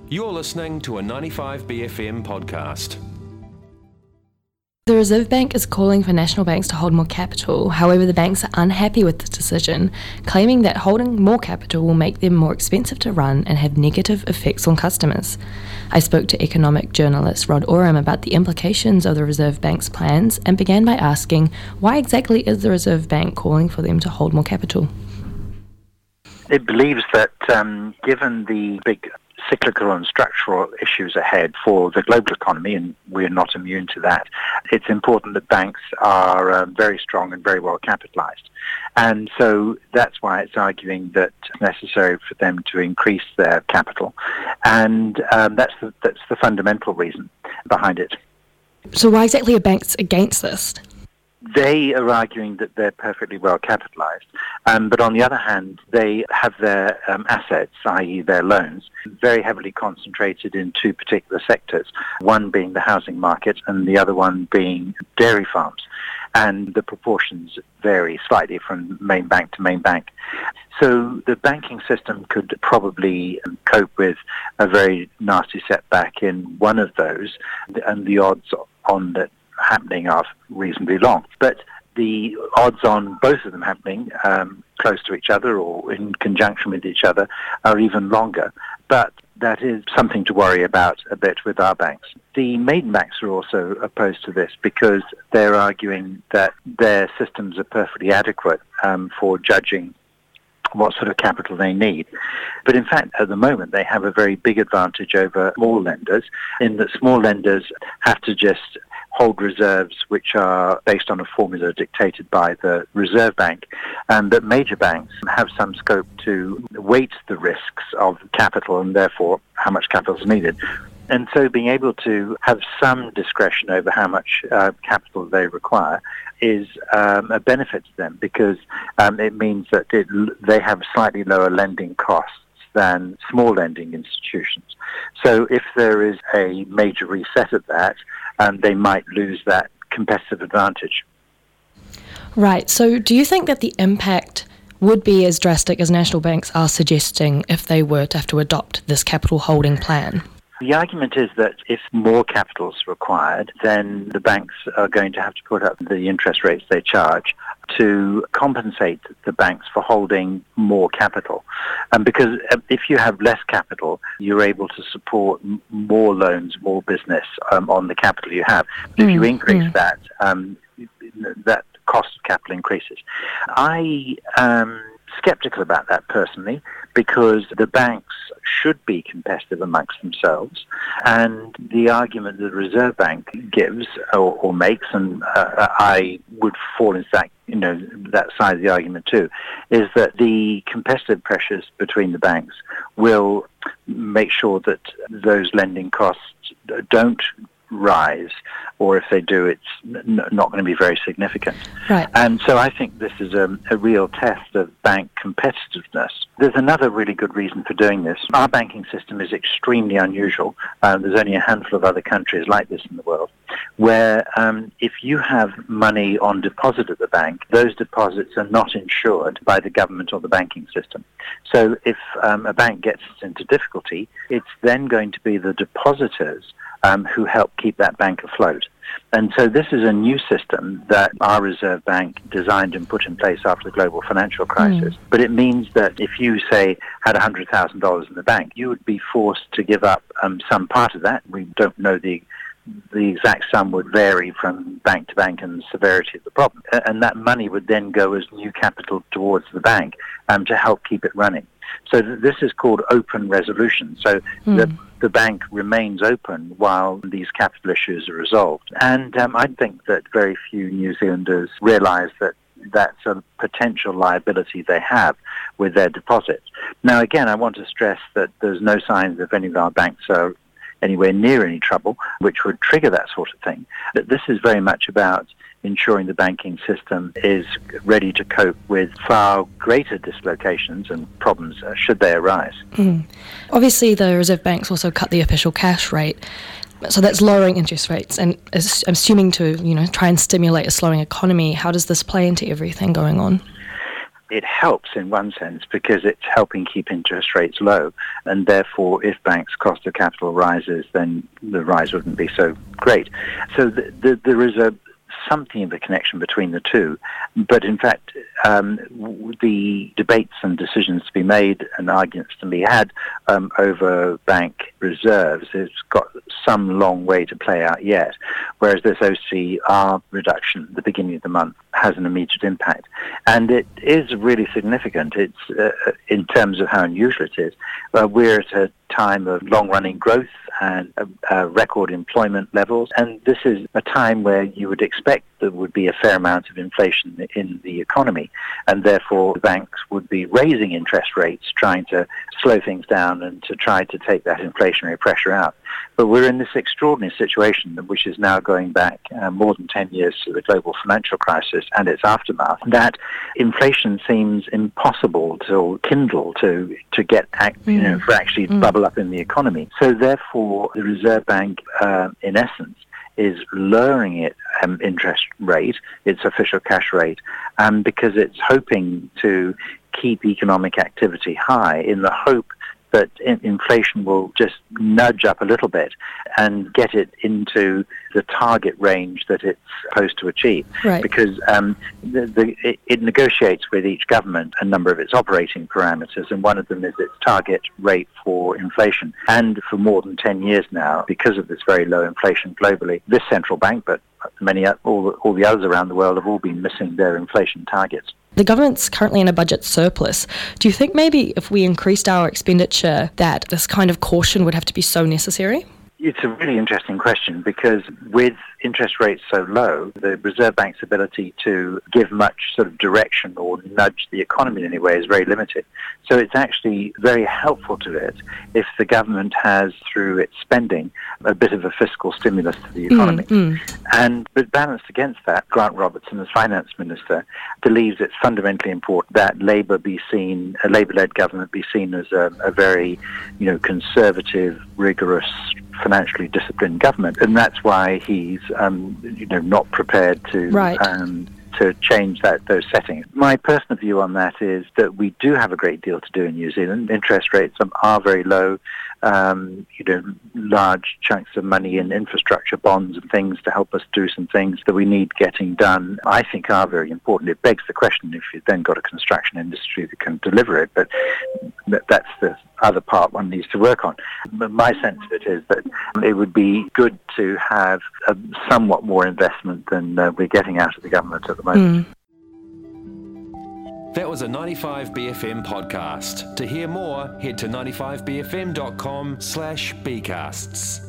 You're listening to a 95BFM podcast. The Reserve Bank is calling for national banks to hold more capital. However, the banks are unhappy with this decision, claiming that holding more capital will make them more expensive to run and have negative effects on customers. I spoke to economic journalist Rod Oram about the implications of the Reserve Bank's plans and began by asking, why exactly is the Reserve Bank calling for them to hold more capital? It believes that given the big cyclical and structural issues ahead for the global economy, and we're not immune to that, it's important that banks are very strong and very well capitalized. And so that's why it's arguing that it's necessary for them to increase their capital. And that's the fundamental reason behind it. So why exactly are banks against this? They are arguing that they're perfectly well capitalized, but on the other hand, they have their assets, i.e. their loans, very heavily concentrated in two particular sectors, one being the housing market and the other one being dairy farms. And the proportions vary slightly from main bank to main bank. So the banking system could probably cope with a very nasty setback in one of those, and the odds on that happening are reasonably long. But the odds on both of them happening close to each other or in conjunction with each other are even longer. But that is something to worry about a bit with our banks. The maiden banks are also opposed to this because they're arguing that their systems are perfectly adequate for judging what sort of capital they need. But in fact, at the moment, they have a very big advantage over small lenders in that small lenders have to just hold reserves which are based on a formula dictated by the Reserve Bank, and that major banks have some scope to weight the risks of capital and therefore how much capital is needed. And so being able to have some discretion over how much capital they require is a benefit to them because it means that they have slightly lower lending costs than small lending institutions. So if there is a major reset of that, they might lose that competitive advantage. Right. So do you think that the impact would be as drastic as national banks are suggesting if they were to have to adopt this capital holding plan? The argument is that if more capital is required, then the banks are going to have to put up the interest rates they charge to compensate the banks for holding more capital. Because if you have less capital, you're able to support more loans, more business on the capital you have. But if you increase that, that cost of capital increases. I am skeptical about that personally, because the banks should be competitive amongst themselves. And the argument that the Reserve Bank gives or makes, and I would fall into that side of the argument too, is that the competitive pressures between the banks will make sure that those lending costs don't rise, or if they do, it's not going to be very significant. Right. And so I think this is a real test of bank competitiveness. There's another really good reason for doing this. Our banking system is extremely unusual. There's only a handful of other countries like this in the world, where if you have money on deposit at the bank, those deposits are not insured by the government or the banking system. So if a bank gets into difficulty, it's then going to be the depositors who help keep that bank afloat. And so this is a new system that our Reserve Bank designed and put in place after the global financial crisis. But it means that if you, say, had $100,000 in the bank, you would be forced to give up some part of that. We don't know the exact sum would vary from bank to bank and the severity of the problem. And that money would then go as new capital towards the bank to help keep it running. So this is called open resolution. So the bank remains open while these capital issues are resolved. And I think that very few New Zealanders realise that that's a potential liability they have with their deposits. Now, again, I want to stress that there's no signs of any of our banks are anywhere near any trouble, which would trigger that sort of thing. But this is very much about ensuring the banking system is ready to cope with far greater dislocations and problems should they arise. Obviously, the Reserve Bank's also cut the official cash rate, so that's lowering interest rates and assuming to try and stimulate a slowing economy. How does this play into everything going on? it helps in one sense because it's helping keep interest rates low, and therefore if banks' cost of capital rises, then the rise wouldn't be so great. So there is something of a connection between the two, but in fact the debates and decisions to be made and arguments to be had over bank reserves has got some long way to play out yet, whereas this OCR reduction at the beginning of the month has an immediate impact. And it is really significant. It's in terms of how unusual it is. We're at a time of long-running growth and record employment levels, and this is a time where you would expect there would be a fair amount of inflation in the economy, and therefore the banks would be raising interest rates, trying to slow things down and to try to take that inflationary pressure out. But we're in this extraordinary situation, which is now going back more than 10 years to the global financial crisis and its aftermath, that inflation seems impossible to kindle, to get for actually bubble up in the economy. So therefore, the Reserve Bank, in essence, is lowering its interest rate, its official cash rate, because it's hoping to keep economic activity high in the hope that inflation will just nudge up a little bit and get it into the target range that it's supposed to achieve. Right. Because it negotiates with each government a number of its operating parameters, and one of them is its target rate for inflation. And for more than 10 years now, because of this very low inflation globally, this central bank, but all the others around the world, have all been missing their inflation targets. The government's currently in a budget surplus. Do you think maybe if we increased our expenditure that this kind of caution would have to be so necessary? It's a really interesting question because with interest rates so low, the Reserve Bank's ability to give much sort of direction or nudge the economy in any way is very limited. So it's actually very helpful to it if the government has, through its spending, a bit of a fiscal stimulus to the economy. But balanced against that, Grant Robertson, as finance minister, believes it's fundamentally important that a Labour-led government be seen as a very, conservative, rigorous, financially disciplined government, and that's why he's not prepared to change those settings. My personal view on that is that we do have a great deal to do in New Zealand. Interest rates are very low. Large chunks of money in infrastructure bonds and things to help us do some things that we need getting done, I think are very important. It begs the question if you've then got a construction industry that can deliver it, but that's the other part one needs to work on. But my sense of it is that it would be good to have a somewhat more investment than we're getting out of the government at the moment. That was a 95BFM podcast. To hear more, head to 95bfm.com/bcasts.